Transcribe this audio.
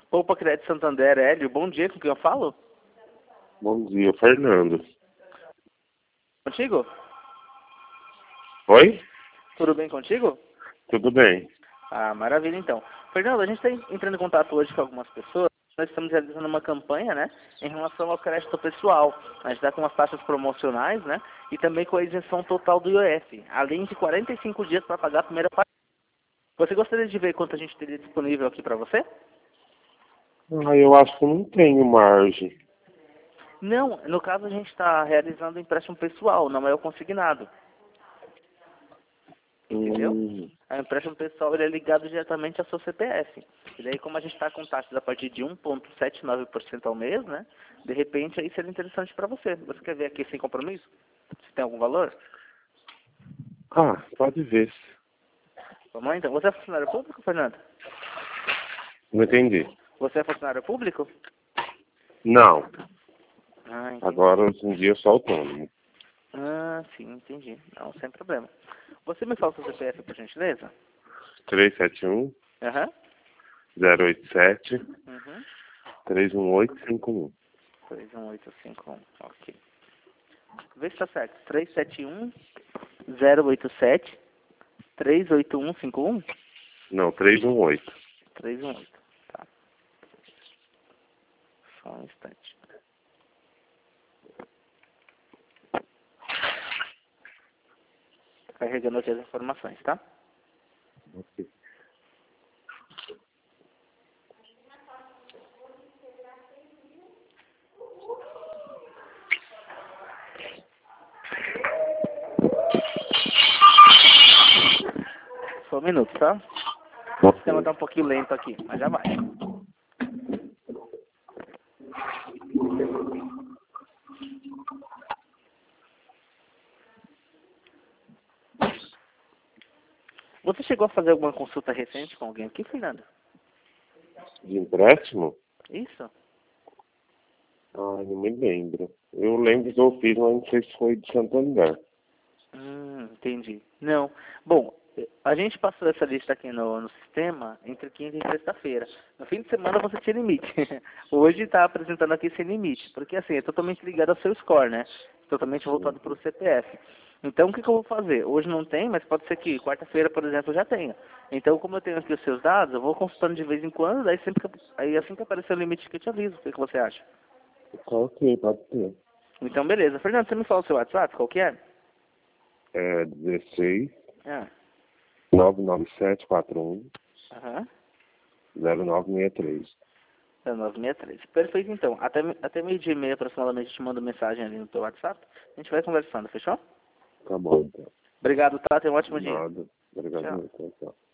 Opa, Crédito Santander, Hélio. Bom dia, com quem eu falo? Bom dia, Fernando. Contigo? Oi? Tudo bem contigo? Tudo bem? Ah, maravilha então. Fernando, a gente está entrando em contato hoje com algumas pessoas. Nós estamos realizando uma campanha, né, em relação ao crédito pessoal. A gente está com umas taxas promocionais, né, e também com a isenção total do IOF, além de 45 dias para pagar a primeira parte. Você gostaria de ver quanto a gente teria disponível aqui para você? Eu acho que eu não tenho margem. Não, no caso a gente está realizando empréstimo pessoal, não é o consignado. Entendeu? Hum, O empréstimo pessoal ele é ligado diretamente ao seu CPF. E daí, como a gente está com taxas a partir de 1,79% ao mês, né? De repente, aí seria interessante para você. Você quer ver aqui sem compromisso? Se tem algum valor? pode ver. Vamos lá, então. Você é funcionário público, Fernando? Não entendi. Você é funcionário público? Não. Ah, entendi. Agora, hoje em dia, eu sou autônomo. Ah, sim, entendi. Não, sem problema. Você me fala o seu CPF, por gentileza? 371 Aham. 087 Uhum. 31851. 31851. Ok. Vê se está certo. 371 087 38151? Não, 318. 318. Tá. Só um instante. Carregando aqui as informações, tá? Ok. Só um minuto, tá? O sistema tá um pouquinho lento aqui, mas já vai. Você chegou a fazer alguma consulta recente com alguém aqui, Fernando? De empréstimo? Isso? Não me lembro. Eu lembro que eu fiz, mas não sei se foi de Santander. Entendi. Não. Bom, a gente passou essa lista aqui no sistema entre quinta e sexta-feira. No fim de semana você tinha limite. Hoje está apresentando aqui sem limite, porque assim, é totalmente ligado ao seu score, né? Totalmente voltado para o CPF. Então, o que eu vou fazer? Hoje não tem, mas pode ser que quarta-feira, por exemplo, já tenha. Então, como eu tenho aqui os seus dados, eu vou consultando de vez em quando, daí sempre aí assim que aparecer o limite que eu te aviso. O que você acha? Ok, pode ser. Então, beleza. Fernando, você me fala o seu WhatsApp? Qual que é? É 16 Ah, 99741 aham. 0963. 1963. Perfeito, então. Até meio-dia e meia, aproximadamente, eu te mando mensagem ali no teu WhatsApp. A gente vai conversando, fechou? Tá bom, então. Obrigado, tá? Tenha um ótimo dia. Nada. Obrigado, Tchau. meu. Tchau, tchau.